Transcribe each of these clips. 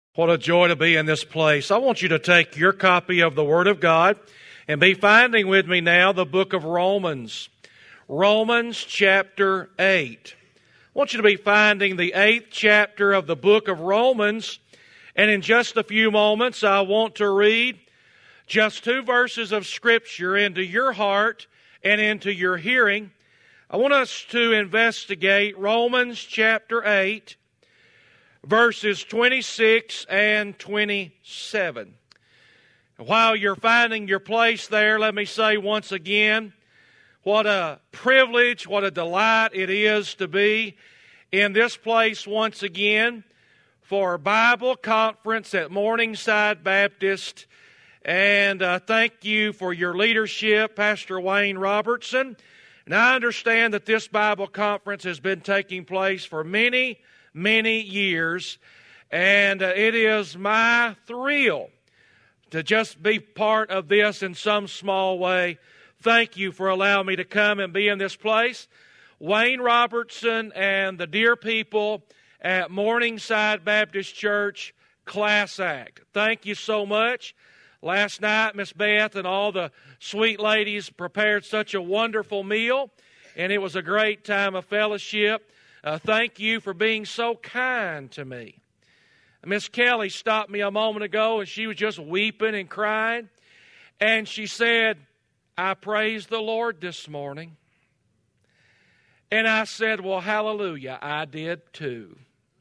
What a joy to be in this place. I want you to take your copy of the Word of God and be finding with me now the book of Romans. Romans chapter 8. I want you to be finding the 8th chapter of the book of Romans. And in just a few moments, I want to read just 2 verses of Scripture into your heart and into your hearing. I want us to investigate Romans chapter 8. Verses 26 and 27. While you're finding your place there, let me say once again, what a privilege, what a delight it is to be in this place once again for Bible conference at Morningside Baptist. And thank you for your leadership, Pastor Wayne Robertson. And I understand that this Bible conference has been taking place for many years, and it is my thrill to just be part of this in some small way. Thank you for allowing me to come and be in this place. Wayne Robertson and the dear people at Morningside Baptist Church, class act. Thank you so much. Last night, Miss Beth and all the sweet ladies prepared such a wonderful meal, and it was a great time of fellowship. Thank you for being so kind to me. Miss Kelly stopped me a moment ago, and she was just weeping and crying. And she said, I praised the Lord this morning. And I said, well, hallelujah, I did too.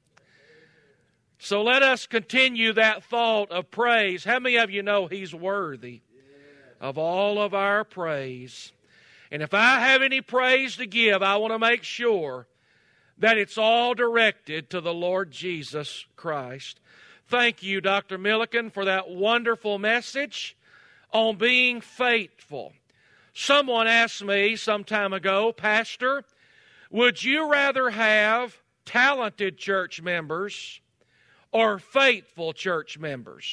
So let us continue that thought of praise. How many of you know He's worthy of all of our praise? And if I have any praise to give, I want to make sure that it's all directed to the Lord Jesus Christ. Thank you, Dr. Milliken, for that wonderful message on being faithful. Someone asked me some time ago, Pastor, would you rather have talented church members or faithful church members?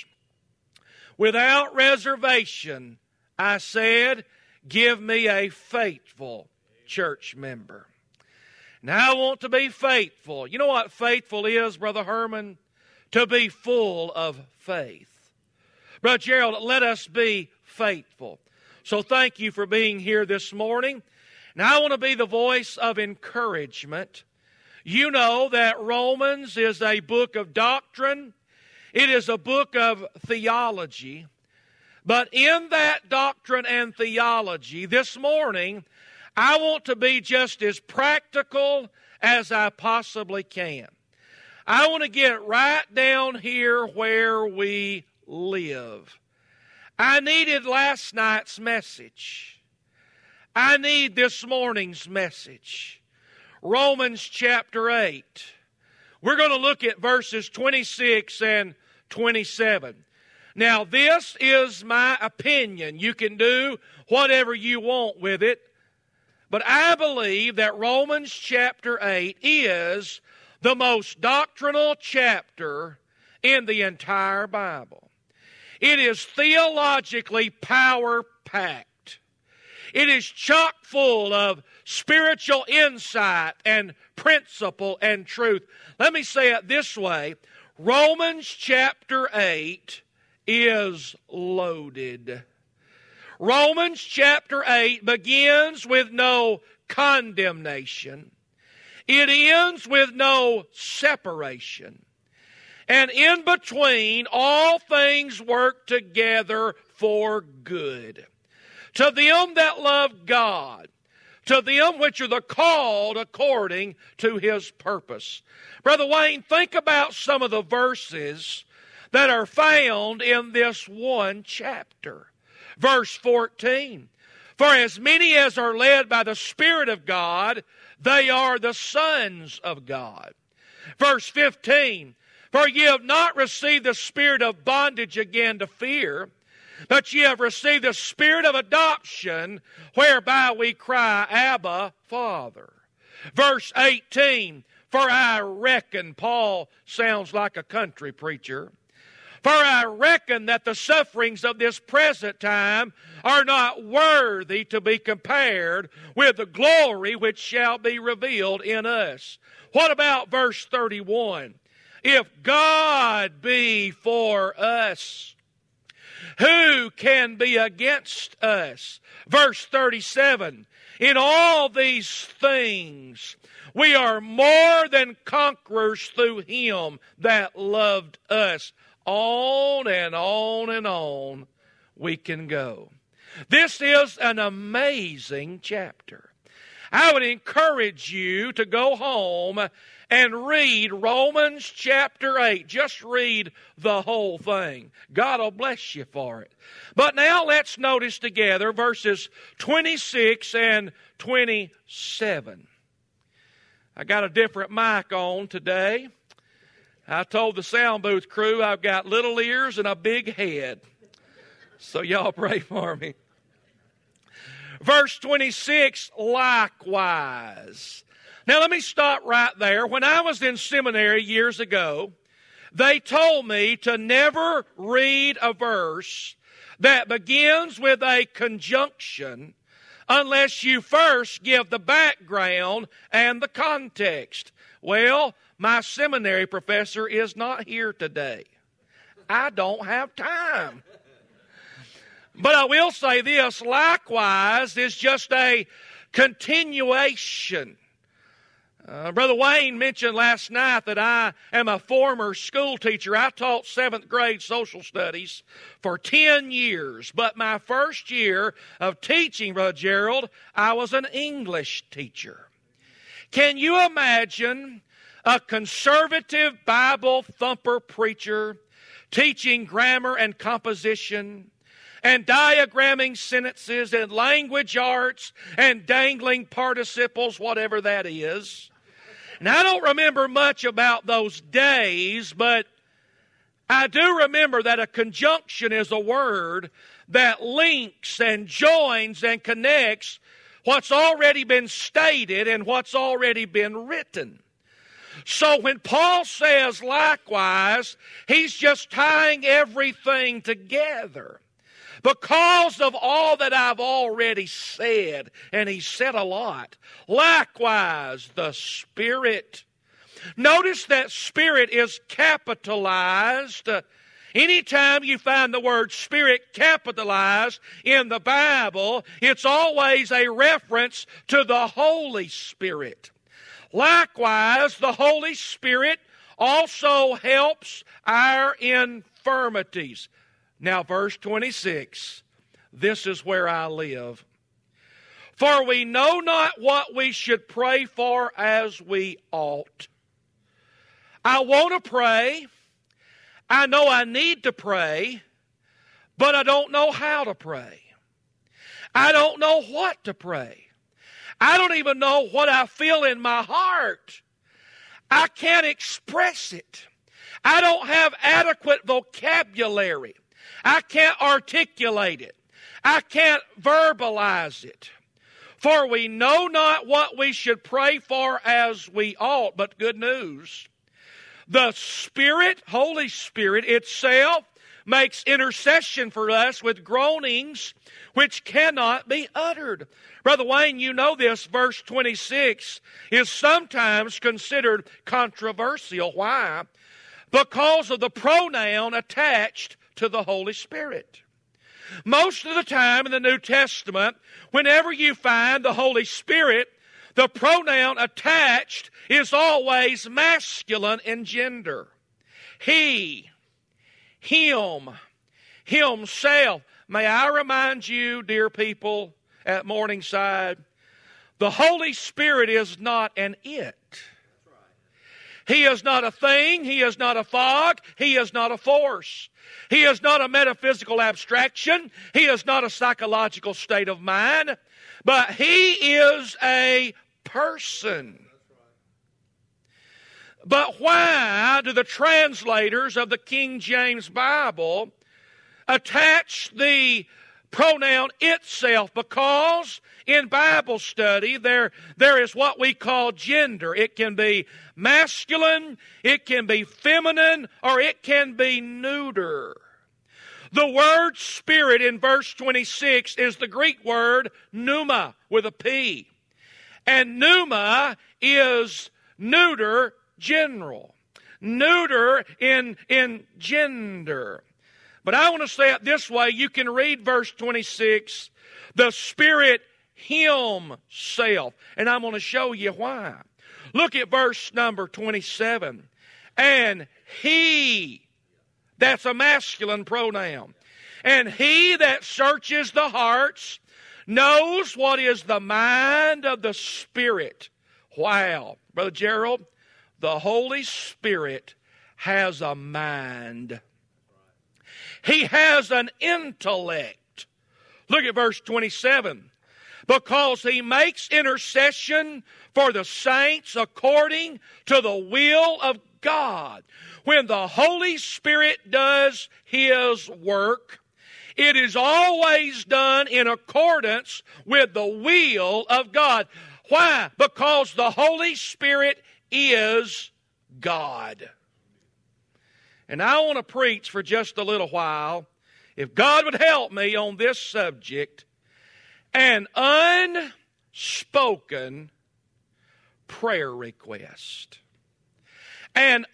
Without reservation, I said, give me a faithful church member. Now I want to be faithful. You know what faithful is, Brother Herman? To be full of faith. Brother Gerald, let us be faithful. So thank you for being here this morning. Now I want to be the voice of encouragement. You know that Romans is a book of doctrine. It is a book of theology. But in that doctrine and theology, this morning, I want to be just as practical as I possibly can. I want to get right down here where we live. I needed last night's message. I need this morning's message. Romans chapter 8. We're going to look at verses 26 and 27. Now, this is my opinion. You can do whatever you want with it. But I believe that Romans chapter 8 is the most doctrinal chapter in the entire Bible. It is theologically power-packed. It is chock full of spiritual insight and principle and truth. Let me say it this way. Romans chapter 8 is loaded. Romans chapter 8 begins with no condemnation. It ends with no separation. And in between, all things work together for good. To them that love God, to them which are the called according to His purpose. Brother Wayne, think about some of the verses that are found in this one chapter. Verse 14, for as many as are led by the Spirit of God, they are the sons of God. Verse 15, for ye have not received the spirit of bondage again to fear, but ye have received the spirit of adoption, whereby we cry, Abba, Father. Verse 18, for I reckon, Paul sounds like a country preacher, for I reckon that the sufferings of this present time are not worthy to be compared with the glory which shall be revealed in us. What about verse 31? If God be for us, who can be against us? Verse 37, in all these things we are more than conquerors through Him that loved us. On and on and on we can go. This is an amazing chapter. I would encourage you to go home and read Romans chapter 8. Just read the whole thing. God will bless you for it. But now let's notice together verses 26 and 27. I got a different mic on today. I told the sound booth crew I've got little ears and a big head. So y'all pray for me. Verse 26, likewise. Now let me stop right there. When I was in seminary years ago, they told me to never read a verse that begins with a conjunction unless you first give the background and the context. Well, my seminary professor is not here today. I don't have time. But I will say this, likewise is just a continuation. Brother Wayne mentioned last night that I am a former school teacher. I taught 7th grade social studies for 10 years. But my first year of teaching, Brother Gerald, I was an English teacher. Can you imagine a conservative Bible thumper preacher teaching grammar and composition and diagramming sentences and language arts and dangling participles, whatever that is? And I don't remember much about those days, but I do remember that a conjunction is a word that links and joins and connects what's already been stated and what's already been written. So when Paul says likewise, he's just tying everything together. Because of all that I've already said, and he said a lot, likewise the Spirit. Notice that Spirit is capitalized. Anytime you find the word Spirit capitalized in the Bible, it's always a reference to the Holy Spirit. Likewise, the Holy Spirit also helps our infirmities. Now, verse 26, this is where I live. For we know not what we should pray for as we ought. I want to pray. I know I need to pray, but I don't know how to pray. I don't know what to pray. I don't even know what I feel in my heart. I can't express it. I don't have adequate vocabulary. I can't articulate it. I can't verbalize it. For we know not what we should pray for as we ought. But good news, the Spirit, Holy Spirit itself, makes intercession for us with groanings which cannot be uttered. Brother Wayne, you know this, verse 26 is sometimes considered controversial. Why? Because of the pronoun attached to the Holy Spirit. Most of the time in the New Testament, whenever you find the Holy Spirit, the pronoun attached is always masculine in gender. He, him, himself. May I remind you, dear people at Morningside, the Holy Spirit is not an it. He is not a thing. He is not a fog. He is not a force. He is not a metaphysical abstraction. He is not a psychological state of mind. But He is a person. But why do the translators of the King James Bible attach the pronoun itself? Because in Bible study there is what we call gender. It can be masculine, it can be feminine, or it can be neuter. The word Spirit in verse 26 is the Greek word pneuma with a P. And pneuma is neuter, general. neuter in gender. But I want to say it this way. You can read verse 26. The Spirit Himself. And I'm going to show you why. Look at verse number 27. And He, that's a masculine pronoun. And He that searches the hearts knows what is the mind of the Spirit. Wow. Brother Gerald, the Holy Spirit has a mind. He has an intellect. Look at verse 27. Because He makes intercession for the saints according to the will of God. When the Holy Spirit does His work, it is always done in accordance with the will of God. Why? Because the Holy Spirit is God. And I want to preach for just a little while, if God would help me on this subject, an unspoken prayer request. An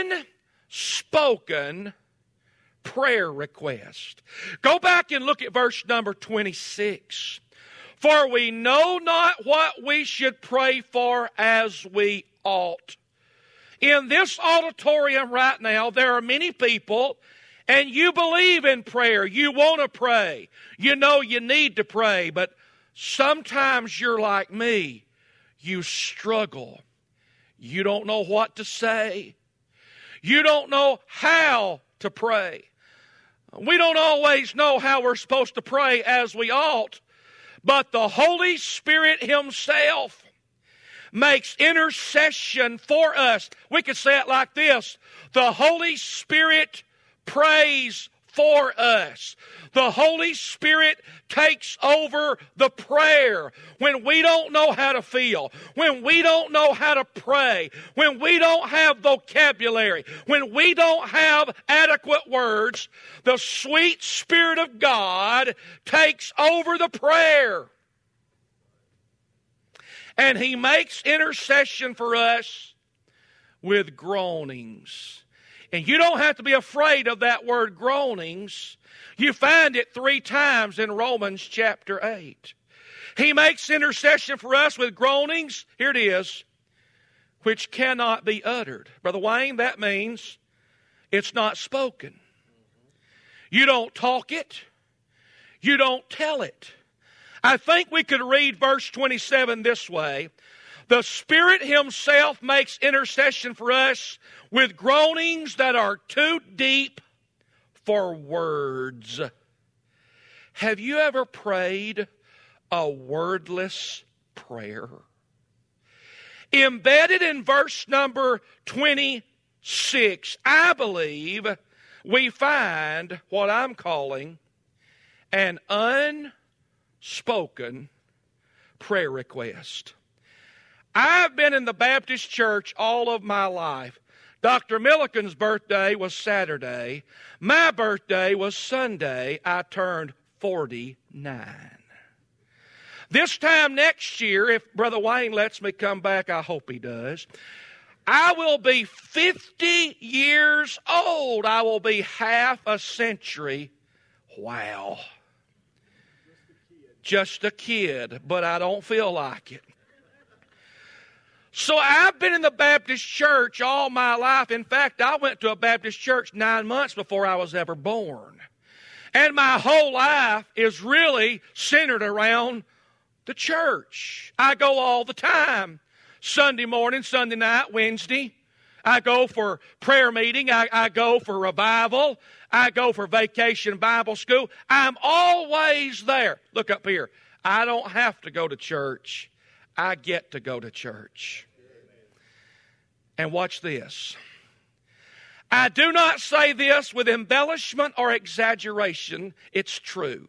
unspoken prayer request. Go back and look at verse number 26. For we know not what we should pray for as we ought. In this auditorium right now, there are many people, and you believe in prayer. You want to pray. You know you need to pray, but sometimes you're like me. You struggle. You don't know what to say. You don't know how to pray. We don't always know how we're supposed to pray as we ought, but the Holy Spirit Himself makes intercession for us. We could say it like this: the Holy Spirit prays for us. The Holy Spirit takes over the prayer when we don't know how to feel, when we don't know how to pray, when we don't have vocabulary, when we don't have adequate words. The sweet Spirit of God takes over the prayer. And He makes intercession for us with groanings. And you don't have to be afraid of that word groanings. You find it 3 times in Romans chapter 8. He makes intercession for us with groanings. Here it is. Which cannot be uttered. Brother Wayne, that means it's not spoken. You don't talk it. You don't tell it. I think we could read verse 27 this way. The Spirit Himself makes intercession for us with groanings that are too deep for words. Have you ever prayed a wordless prayer? Embedded in verse number 26, I believe we find what I'm calling an unspoken prayer request. I've been in the Baptist church all of my life. Dr. Milliken's birthday was Saturday. My birthday was Sunday. I turned 49. This time next year, if Brother Wayne lets me come back, I hope he does, I will be 50 years old. I will be half a century. Wow. Just a kid, but I don't feel like it. So I've been in the Baptist church all my life. In fact, I went to a Baptist church 9 months before I was ever born. And my whole life is really centered around the church. I go all the time. Sunday morning, Sunday night, Wednesday. I go for prayer meeting. I go for revival. I go for vacation Bible school. I'm always there. Look up here. I don't have to go to church. I get to go to church. And watch this. I do not say this with embellishment or exaggeration. It's true.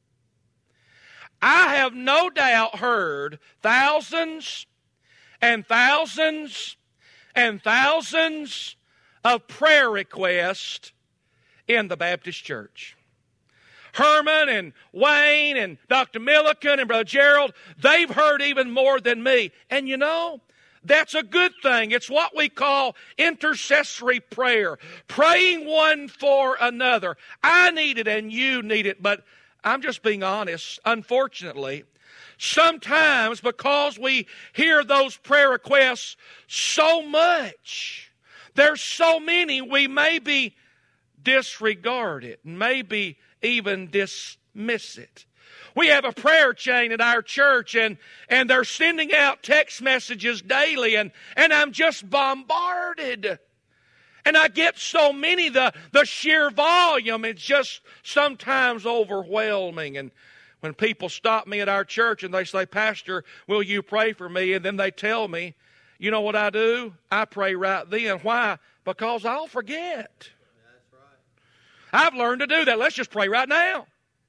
I have no doubt heard thousands and thousands and thousands of prayer requests in the Baptist church. Herman and Wayne and Dr. Milliken and Brother Gerald, they've heard even more than me. And you know, That's a good thing. It's what we call intercessory prayer, praying one for another. I need it and you need it, but I'm just being honest. Unfortunately, sometimes because we hear those prayer requests so much, there's so many, we maybe disregard it, maybe even dismiss it. We have a prayer chain at our church, and they're sending out text messages daily, and I'm just bombarded. And I get so many, the sheer volume, it's just sometimes overwhelming. And when people stop me at our church and they say, Pastor, will you pray for me? And then they tell me, you know what I do? I pray right then. Why? Because I'll forget. That's right. I've learned to do that. Let's just pray right now.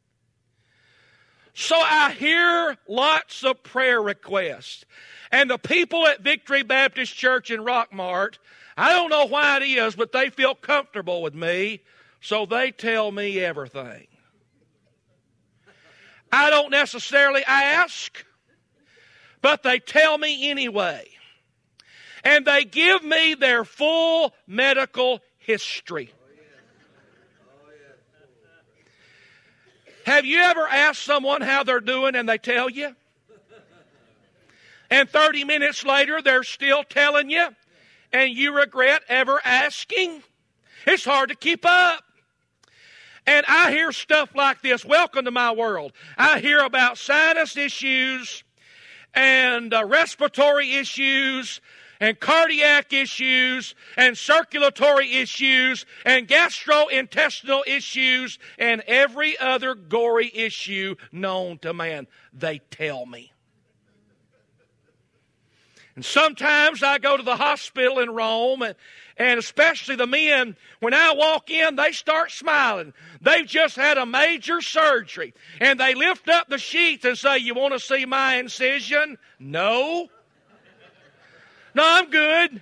So I hear lots of prayer requests. And the people at Victory Baptist Church in Rockmart, I don't know why it is, but they feel comfortable with me, so they tell me everything. I don't necessarily ask, but they tell me anyway. And they give me their full medical history. Have you ever asked someone how they're doing and they tell you? And 30 minutes later, they're still telling you, and you regret ever asking? It's hard to keep up. And I hear stuff like this. Welcome to my world. I hear about sinus issues and respiratory issues and cardiac issues and circulatory issues and gastrointestinal issues and every other gory issue known to man. They tell me. And sometimes I go to the hospital in Rome, and especially the men, when I walk in, they start smiling. They've just had a major surgery. And they lift up the sheets and say, you want to see my incision? No. No, I'm good.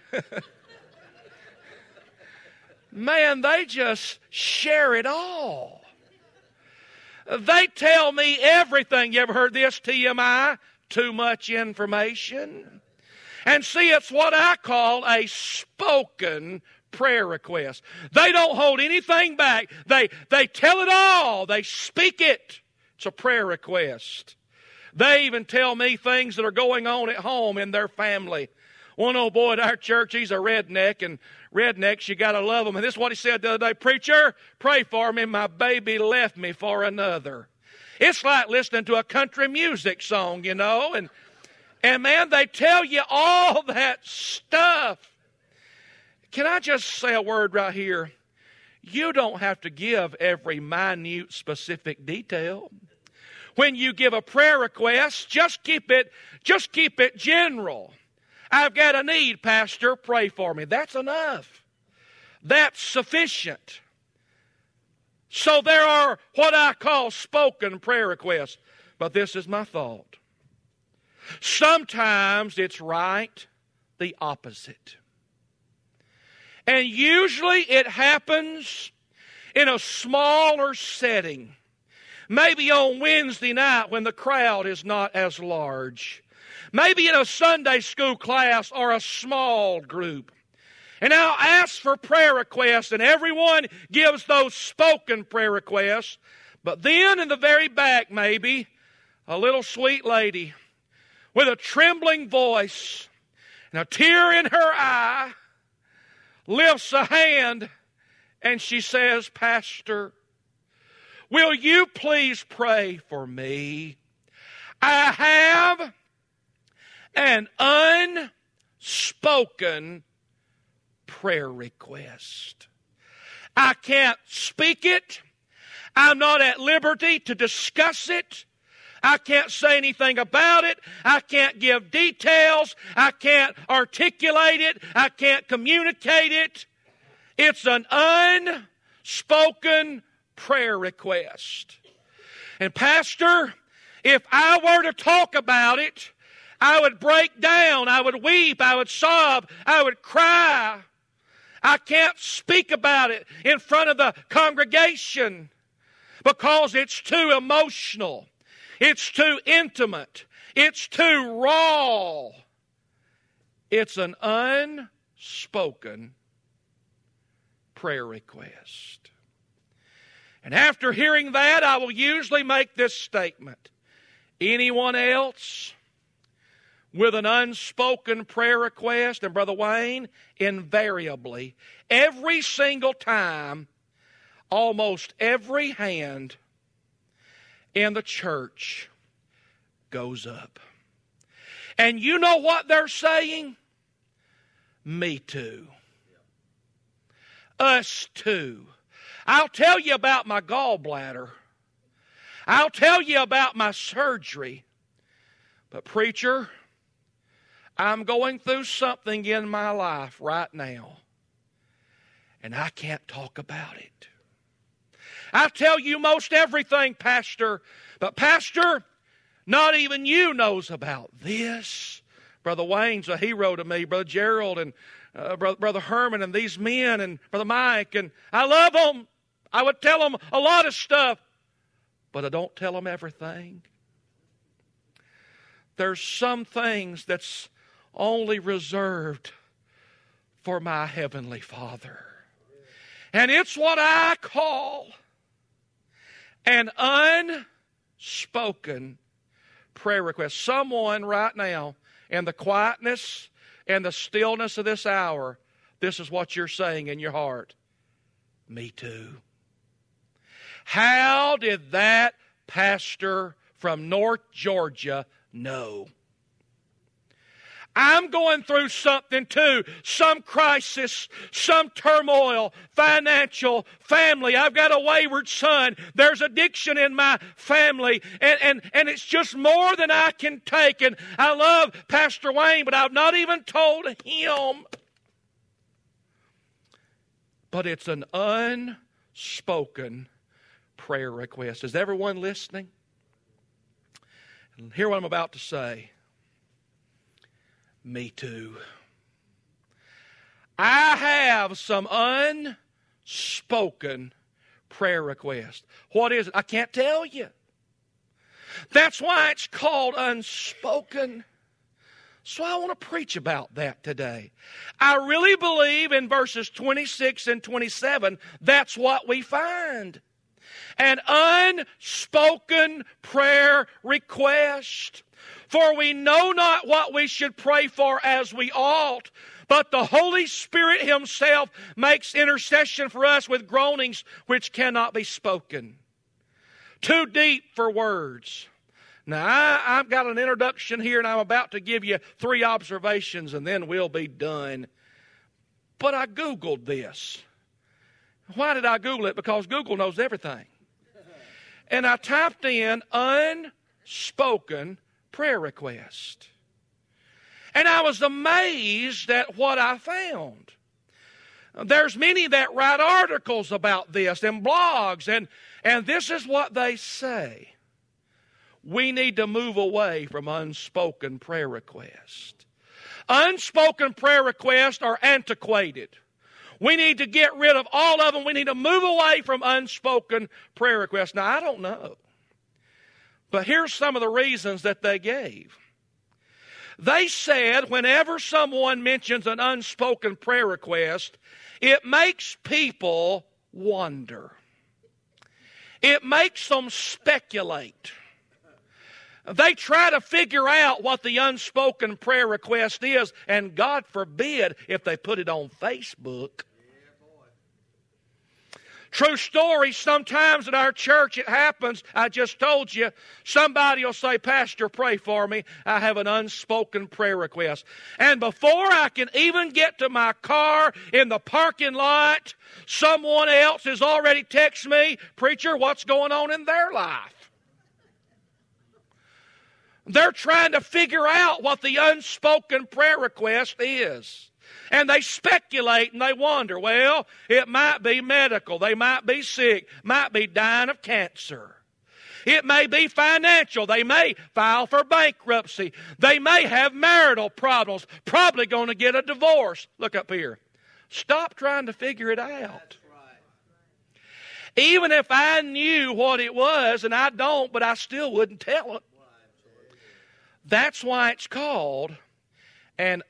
Man, they just share it all. They tell me everything. You ever heard this, TMI? Too much information. And see, it's what I call a spoken prayer request. They don't hold anything back. They tell it all. They speak it. It's a prayer request. They even tell me things that are going on at home in their family. One old boy at our church, he's a redneck, and rednecks, you got to love them. And this is what he said the other day, Preacher, pray for me, my baby left me for another. It's like listening to a country music song, you know, and man, they tell you all that stuff. Can I just say a word right here? You don't have to give every minute specific detail. When you give a prayer request, just keep it general. I've got a need, Pastor, pray for me. That's enough. That's sufficient. So there are what I call spoken prayer requests. But this is my thought. Sometimes it's right the opposite. And usually it happens in a smaller setting. Maybe on Wednesday night when the crowd is not as large. Maybe in a Sunday school class or a small group. And I'll ask for prayer requests, and everyone gives those spoken prayer requests. But then in the very back, maybe, a little sweet lady with a trembling voice and a tear in her eye lifts a hand and she says, Pastor, will you please pray for me? I have an unspoken prayer request. I can't speak it. I'm not at liberty to discuss it. I can't say anything about it. I can't give details. I can't articulate it. I can't communicate it. It's an unspoken prayer request. And Pastor, if I were to talk about it, I would break down, I would weep, I would sob, I would cry. I can't speak about it in front of the congregation because it's too emotional. It's too intimate. It's too raw. It's an unspoken prayer request. And after hearing that, I will usually make this statement. Anyone else with an unspoken prayer request? And Brother Wayne, invariably, every single time, almost every hand in the church goes up. And you know what they're saying? Me too. Us too. I'll tell you about my gallbladder. I'll tell you about my surgery. But preacher, I'm going through something in my life right now, and I can't talk about it. I tell you most everything, Pastor, but Pastor, not even you knows about this. Brother Wayne's a hero to me, Brother Gerald and Brother Herman and these men and Brother Mike, and I love them. I would tell them a lot of stuff, but I don't tell them everything. There's some things that's only reserved for my Heavenly Father. And it's what I call an unspoken prayer request. Someone right now, in the quietness and the stillness of this hour, this is what you're saying in your heart. Me too. How did that pastor from North Georgia know? I'm going through something too. Some crisis, some turmoil, financial, family. I've got a wayward son. There's addiction in my family. And it's just more than I can take. And I love Pastor Wayne, but I've not even told him. But it's an unspoken prayer request. Is everyone listening? And hear what I'm about to say. Me too. I have some unspoken prayer requests. What is it? I can't tell you. That's why it's called unspoken. So I want to preach about that today. I really believe in verses 26 and 27, that's what we find. An unspoken prayer request. For we know not what we should pray for as we ought, but the Holy Spirit Himself makes intercession for us with groanings which cannot be spoken. Too deep for words. Now, I've got an introduction here, and I'm about to give you 3 observations, and then we'll be done. But I Googled this. Why did I Google it? Because Google knows everything. And I typed in unspoken prayer request. And I was amazed at what I found. There's many that write articles about this and blogs, and this is what they say. We need to move away from unspoken prayer requests. Unspoken prayer requests are antiquated. We need to get rid of all of them. We need to move away from unspoken prayer requests. Now, I don't know. But here's some of the reasons that they gave. They said whenever someone mentions an unspoken prayer request, it makes people wonder. It makes them speculate. They try to figure out what the unspoken prayer request is, and God forbid if they put it on Facebook. True story, sometimes at our church it happens. I just told you, somebody will say, Pastor, pray for me. I have an unspoken prayer request. And before I can even get to my car in the parking lot, someone else has already texted me, Preacher, what's going on in their life? They're trying to figure out what the unspoken prayer request is. And they speculate and they wonder, well, it might be medical. They might be sick, might be dying of cancer. It may be financial. They may file for bankruptcy. They may have marital problems, probably going to get a divorce. Look up here. Stop trying to figure it out. Even if I knew what it was, and I don't, but I still wouldn't tell it. That's why it's called an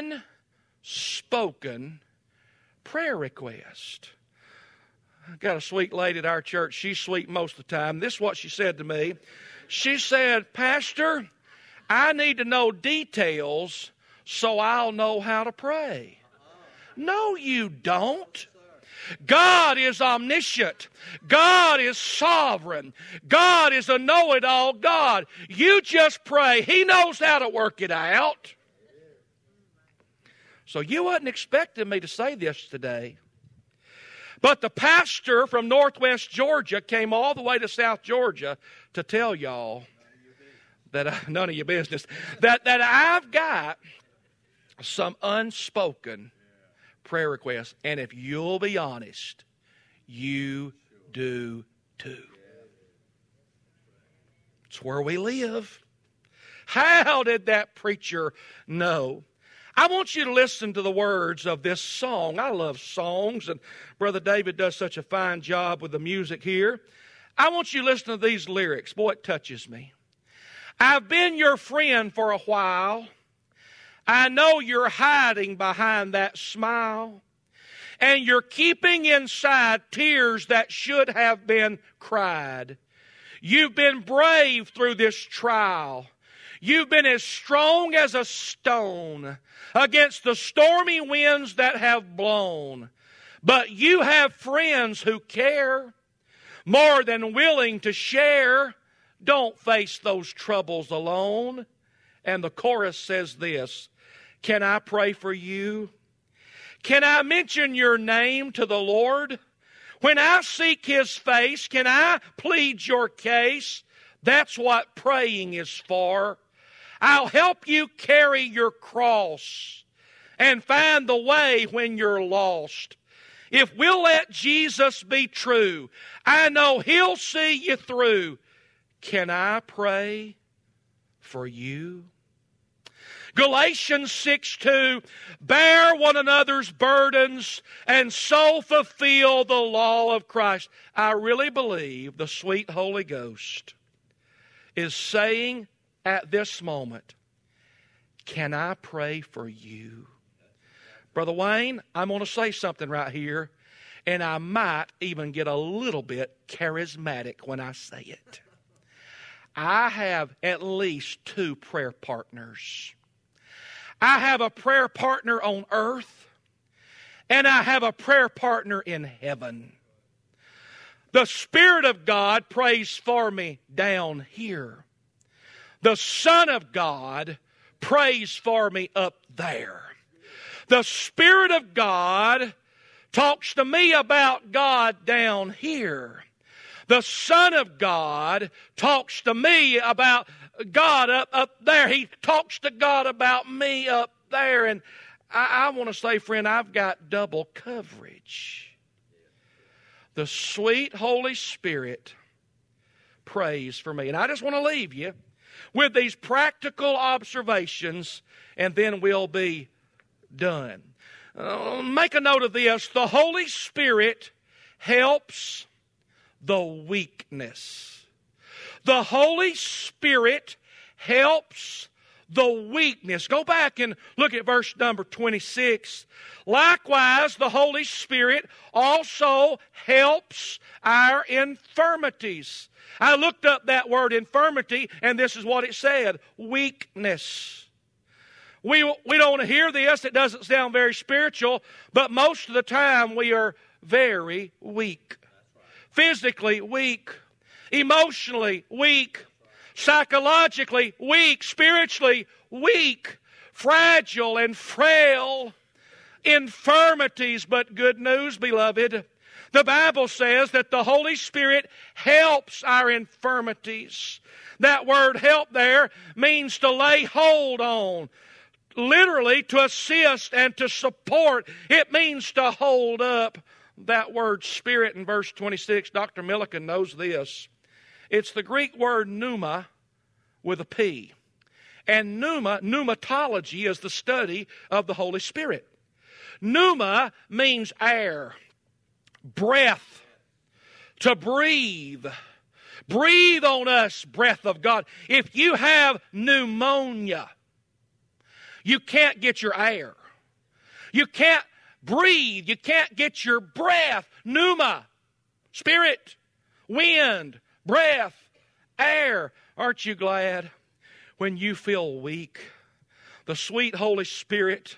unspoken prayer request. I got a sweet lady at our church. She's sweet most of the time. This is what she said to me. She said, Pastor, I need to know details so I'll know how to pray. No, you don't. God is omniscient. God is sovereign. God is a know-it-all God. You just pray. He knows how to work it out. So you wasn't expecting me to say this today. But the pastor from Northwest Georgia came all the way to South Georgia to tell y'all that none of your business, that I've got some unspoken prayer requests. And if you'll be honest, you do too. It's where we live. How did that preacher know? I want you to listen to the words of this song. I love songs, and Brother David does such a fine job with the music here. I want you to listen to these lyrics. Boy, it touches me. I've been your friend for a while. I know you're hiding behind that smile, and you're keeping inside tears that should have been cried. You've been brave through this trial. You've been as strong as a stone against the stormy winds that have blown. But you have friends who care, more than willing to share. Don't face those troubles alone. And the chorus says this, can I pray for you? Can I mention your name to the Lord? When I seek His face, can I plead your case? That's what praying is for. I'll help you carry your cross and find the way when you're lost. If we'll let Jesus be true, I know He'll see you through. Can I pray for you? Galatians 6:2, bear one another's burdens and so fulfill the law of Christ. I really believe the sweet Holy Ghost is saying at this moment, can I pray for you? Brother Wayne, I'm going to say something right here, and I might even get a little bit charismatic when I say it. I have at least 2 prayer partners. I have a prayer partner on earth, and I have a prayer partner in heaven. The Spirit of God prays for me down here. The Son of God prays for me up there. The Spirit of God talks to me about God down here. The Son of God talks to me about God up there. He talks to God about me up there. And I want to say, friend, I've got double coverage. The sweet Holy Spirit prays for me. And I just want to leave you with these practical observations, and then we'll be done. Make a note of this. The Holy Spirit helps the weakness. The Holy Spirit helps the weakness. Go back and look at verse number 26. Likewise, the Holy Spirit also helps our infirmities. I looked up that word infirmity, and this is what it said, weakness. We don't want to hear this. It doesn't sound very spiritual, but most of the time we are very weak. Physically weak, emotionally weak, psychologically weak, spiritually weak, fragile and frail, infirmities. But good news, beloved, the Bible says that the Holy Spirit helps our infirmities. That word help there means to lay hold on. Literally to assist and to support. It means to hold up. That word spirit in verse 26, Dr. Milliken knows this. It's the Greek word pneuma with a P. And pneumatology is the study of the Holy Spirit. Pneuma means air, breath, to breathe. Breathe on us, breath of God. If you have pneumonia, You can't get your air. You can't breathe. You can't get your breath. Pneuma, spirit, wind, breath, air. Aren't you glad when you feel weak, the sweet Holy Spirit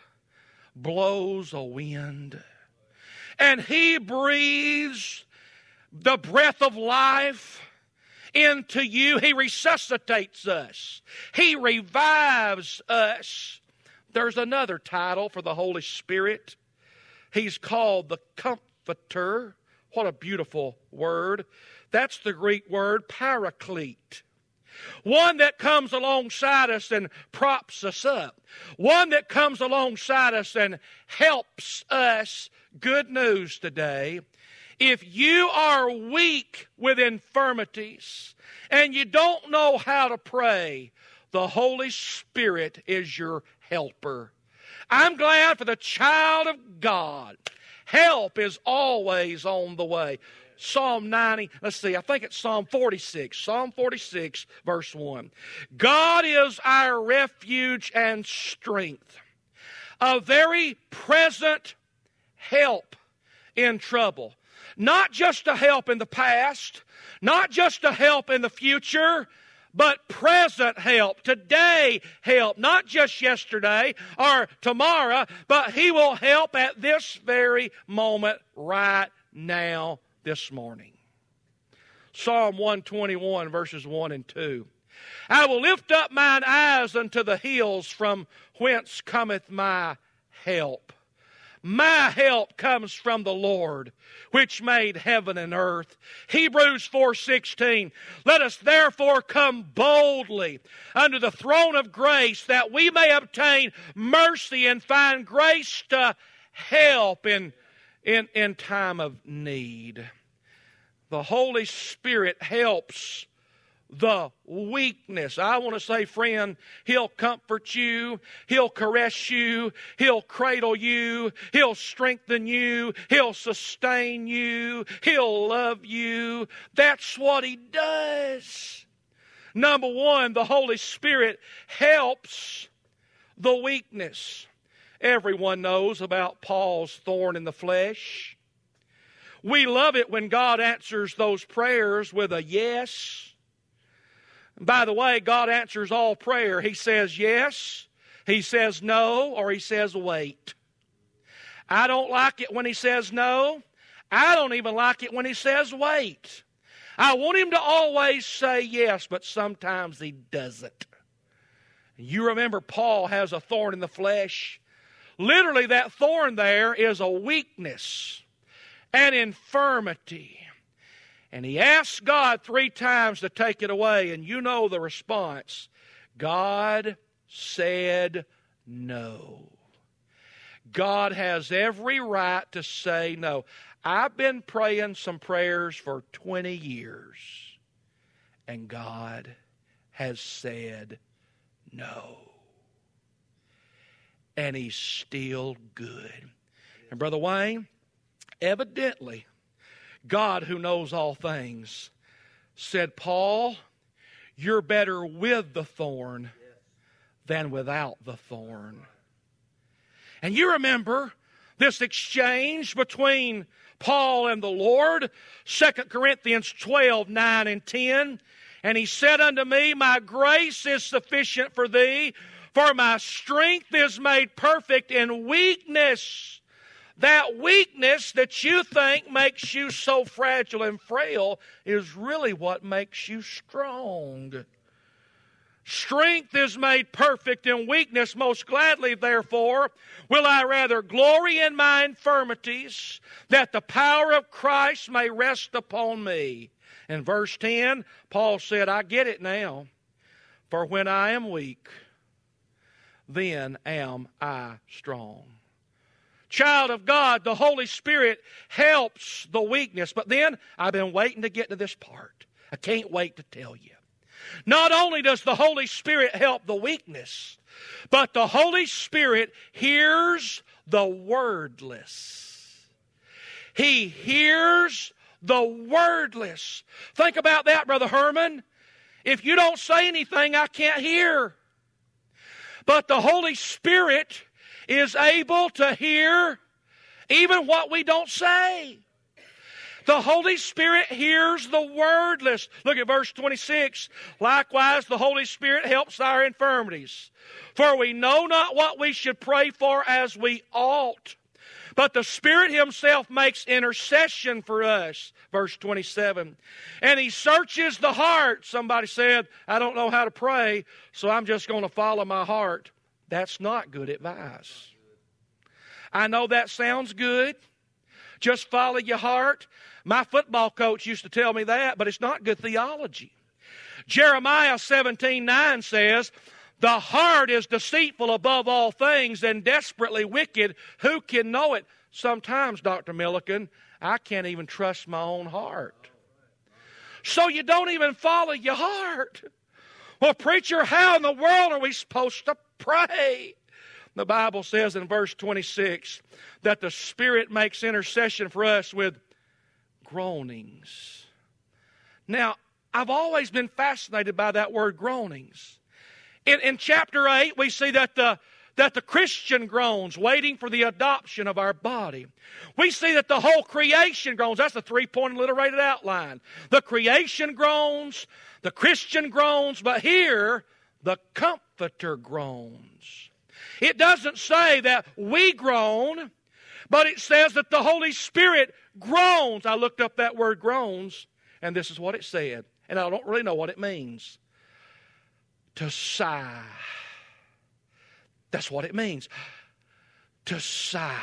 blows a wind and He breathes the breath of life into you. He resuscitates us. He revives us. There's another title for the Holy Spirit. He's called the Comforter. What a beautiful word. That's the Greek word paraclete. One that comes alongside us and props us up. One that comes alongside us and helps us. Good news today. If you are weak with infirmities and you don't know how to pray, the Holy Spirit is your helper. I'm glad for the child of God. Help is always on the way. Psalm 90, let's see, I think it's Psalm 46. Psalm 46, verse 1. God is our refuge and strength, a very present help in trouble. Not just a help in the past, not just a help in the future, but present help, today help, not just yesterday or tomorrow, but He will help at this very moment, right now, this morning. Psalm 121, verses 1 and 2. I will lift up mine eyes unto the hills, from whence cometh my help. My help comes from the Lord, which made heaven and earth. Hebrews 4:16. Let us therefore come boldly unto the throne of grace, that we may obtain mercy and find grace to help in time of need. The Holy Spirit helps the weakness. I want to say, friend, He'll comfort you. He'll caress you. He'll cradle you. He'll strengthen you. He'll sustain you. He'll love you. That's what He does. Number one, the Holy Spirit helps the weakness. Everyone knows about Paul's thorn in the flesh. We love it when God answers those prayers with a yes. By the way, God answers all prayer. He says yes, He says no, or He says wait. I don't like it when He says no. I don't even like it when He says wait. I want Him to always say yes, but sometimes He doesn't. You remember Paul has a thorn in the flesh. Literally, that thorn there is a weakness, an infirmity. And he asked God 3 times to take it away, and you know the response. God said no. God has every right to say no. I've been praying some prayers for 20 years, and God has said no. And He's still good. And Brother Wayne, evidently, God, who knows all things, said, Paul, you're better with the thorn than without the thorn. And you remember this exchange between Paul and the Lord, 2 Corinthians 12, 9 and 10. And he said unto me, my grace is sufficient for thee, for my strength is made perfect in weakness. That weakness that you think makes you so fragile and frail is really what makes you strong. Strength is made perfect in weakness. Most gladly, therefore, will I rather glory in my infirmities, that the power of Christ may rest upon me. In verse 10, Paul said, I get it now. For when I am weak, then am I strong. Child of God, the Holy Spirit helps the weakness. But then, I've been waiting to get to this part. I can't wait to tell you. Not only does the Holy Spirit help the weakness, but the Holy Spirit hears the wordless. He hears the wordless. Think about that, Brother Herman. If you don't say anything, I can't hear. But the Holy Spirit is able to hear even what we don't say. The Holy Spirit hears the wordless. Look at verse 26. Likewise, the Holy Spirit helps our infirmities. For we know not what we should pray for as we ought. But the Spirit Himself makes intercession for us. Verse 27. And He searches the heart. Somebody said, I don't know how to pray, so I'm just going to follow my heart. That's not good advice. I know that sounds good. Just follow your heart. My football coach used to tell me that, but it's not good theology. Jeremiah 17:9 says, the heart is deceitful above all things and desperately wicked. Who can know it? Sometimes, Dr. Milliken, I can't even trust my own heart. So you don't even follow your heart. Well, preacher, how in the world are we supposed to pray? The Bible says in verse 26 that the Spirit makes intercession for us with groanings. Now, I've always been fascinated by that word groanings. In chapter 8, we see that the Christian groans, waiting for the adoption of our body. We see that the whole creation groans. That's the three-point alliterated outline. The creation groans, the Christian groans, but here, the Comforter groans. It doesn't say that we groan, but it says that the Holy Spirit groans. I looked up that word groans, and this is what it said. And I don't really know what it means. To sigh. That's what it means. To sigh.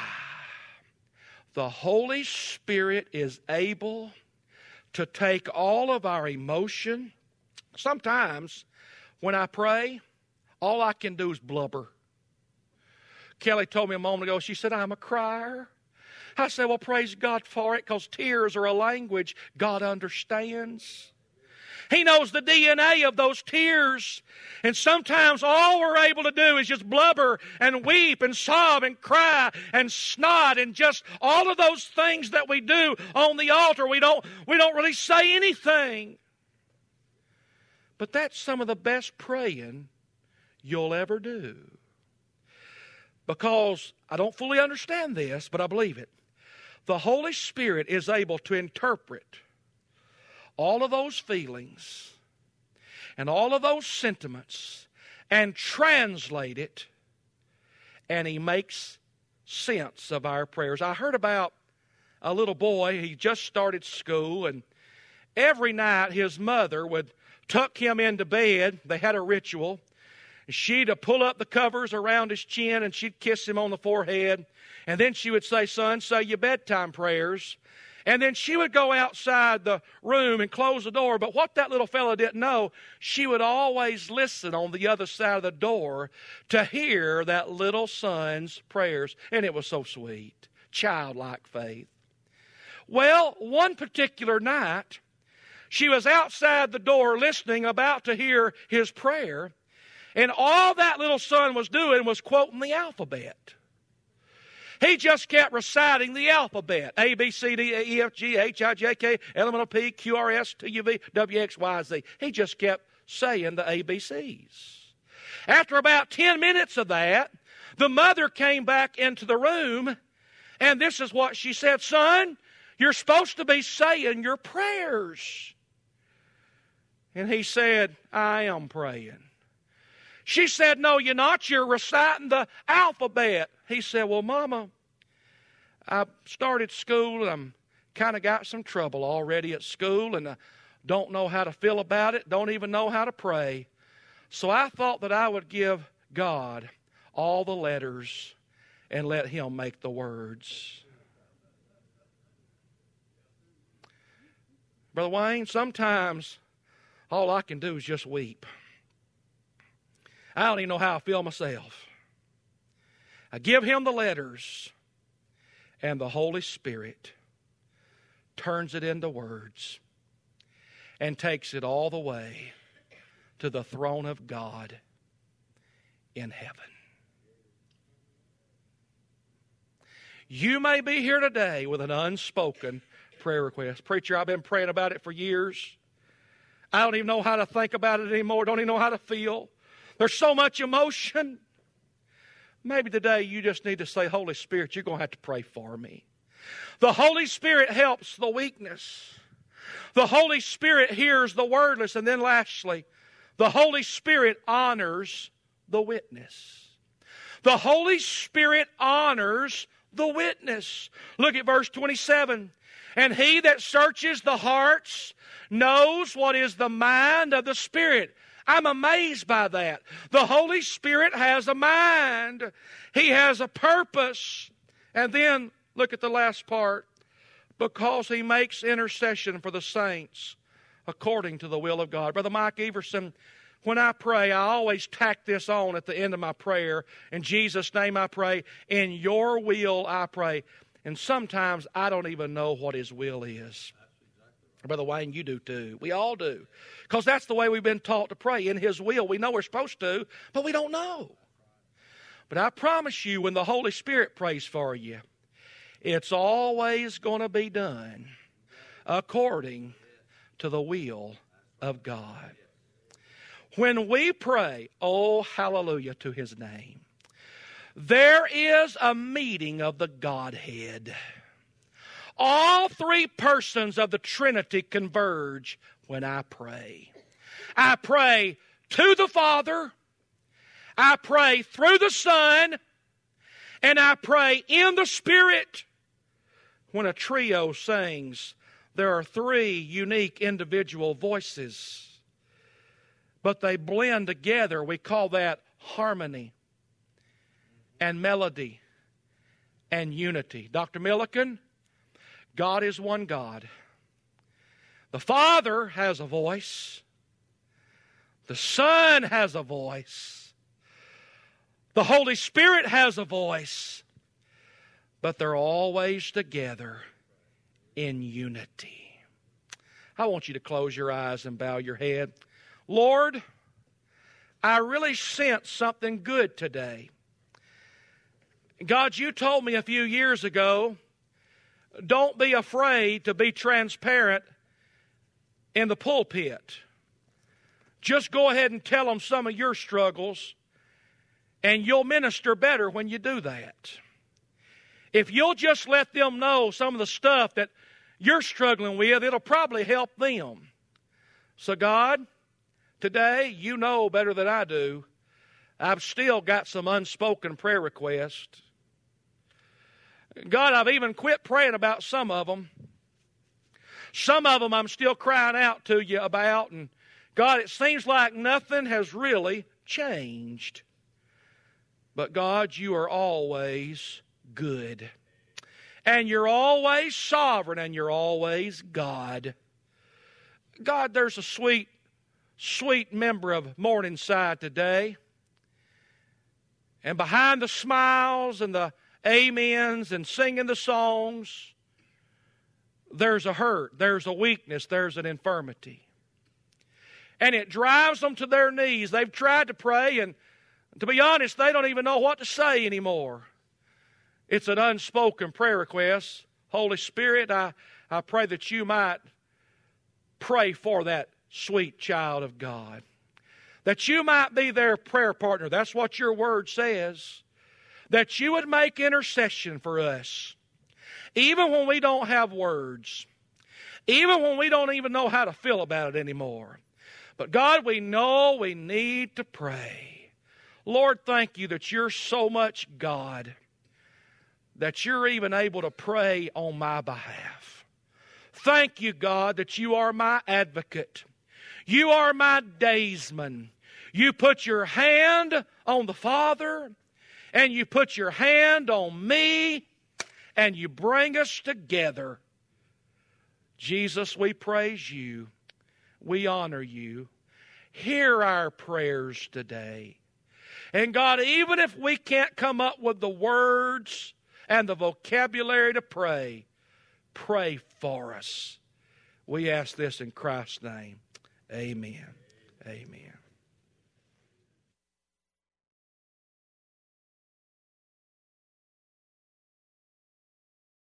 The Holy Spirit is able to take all of our emotion. Sometimes when I pray, all I can do is blubber. Kelly told me a moment ago, she said, I'm a crier. I said, well, praise God for it, because tears are a language God understands. He knows the DNA of those tears. And sometimes all we're able to do is just blubber and weep and sob and cry and snot and just all of those things that we do on the altar. We don't really say anything. But that's some of the best praying you'll ever do. Because I don't fully understand this, but I believe it. The Holy Spirit is able to interpret all of those feelings and all of those sentiments and translate it, and He makes sense of our prayers. I heard about a little boy. He just started school, and every night his mother would tuck him into bed. They had a ritual. She'd pull up the covers around his chin, and she'd kiss him on the forehead. And then she would say, son, say your bedtime prayers. And then she would go outside the room and close the door. But what that little fellow didn't know, she would always listen on the other side of the door to hear that little son's prayers. And it was so sweet. Childlike faith. Well, one particular night, she was outside the door listening, about to hear his prayer. And all that little son was doing was quoting the alphabet. He just kept reciting the alphabet. A, B, C, D, E, F, G, H, I, J, K, L, M, N, O, P, Q, R, S, T, U, V, W, X, Y, Z. He just kept saying the ABCs. After about 10 minutes of that, the mother came back into the room, and this is what she said, son, you're supposed to be saying your prayers. And he said, I am praying. She said, no, you're not. You're reciting the alphabet. He said, well, Mama, I started school and I'm kind of got some trouble already at school and I don't know how to feel about it, don't even know how to pray. So I thought that I would give God all the letters and let Him make the words. Brother Wayne, sometimes all I can do is just weep. I don't even know how I feel myself. I give Him the letters, and the Holy Spirit turns it into words and takes it all the way to the throne of God in heaven. You may be here today with an unspoken prayer request. Preacher, I've been praying about it for years. I don't even know how to think about it anymore. Don't even know how to feel. There's so much emotion. Maybe today you just need to say, Holy Spirit, you're going to have to pray for me. The Holy Spirit helps the weakness. The Holy Spirit hears the wordless. And then lastly, the Holy Spirit honors the witness. The Holy Spirit honors the witness. Look at verse 27. And he that searches the hearts knows what is the mind of the Spirit. I'm amazed by that. The Holy Spirit has a mind. He has a purpose. And then, look at the last part. Because he makes intercession for the saints according to the will of God. Brother Mike Everson, when I pray, I always tack this on at the end of my prayer. In Jesus' name I pray. In your will I pray. And sometimes I don't even know what his will is. Brother Wayne, you do too. We all do. Because that's the way we've been taught to pray. In his will, we know we're supposed to, but we don't know. But I promise you, when the Holy Spirit prays for you, it's always going to be done according to the will of God. When we pray, oh, hallelujah to his name, there is a meeting of the Godhead. All three persons of the Trinity converge when I pray. I pray to the Father, I pray through the Son, and I pray in the Spirit. When a trio sings, there are three unique individual voices, but they blend together. We call that harmony and melody and unity. Dr. Milliken, God is one God. The Father has a voice. The Son has a voice. The Holy Spirit has a voice. But they're always together in unity. I want you to close your eyes and bow your head. Lord, I really sense something good today. God, you told me a few years ago, don't be afraid to be transparent in the pulpit. Just go ahead and tell them some of your struggles, and you'll minister better when you do that. If you'll just let them know some of the stuff that you're struggling with, it'll probably help them. So God, today, you know better than I do, I've still got some unspoken prayer requests. God, I've even quit praying about some of them. Some of them I'm still crying out to you about. And God, it seems like nothing has really changed. But God, you are always good. And you're always sovereign, and you're always God. God, there's a sweet, sweet member of Morningside today. And behind the smiles and the amens and singing the songs, there's a hurt, there's a weakness, there's an infirmity. And it drives them to their knees. They've tried to pray, and to be honest, they don't even know what to say anymore. It's an unspoken prayer request. Holy Spirit, I pray that you might pray for that sweet child of God. That you might be their prayer partner. That's what your word says. That you would make intercession for us. Even when we don't have words. Even when we don't even know how to feel about it anymore. But God, we know we need to pray. Lord, thank you that you're so much God that you're even able to pray on my behalf. Thank you, God, that you are my advocate. You are my daysman. You put your hand on the Father, and you put your hand on me, and you bring us together. Jesus, we praise you. We honor you. Hear our prayers today. And God, even if we can't come up with the words and the vocabulary to pray, pray for us. We ask this in Christ's name. Amen. Amen.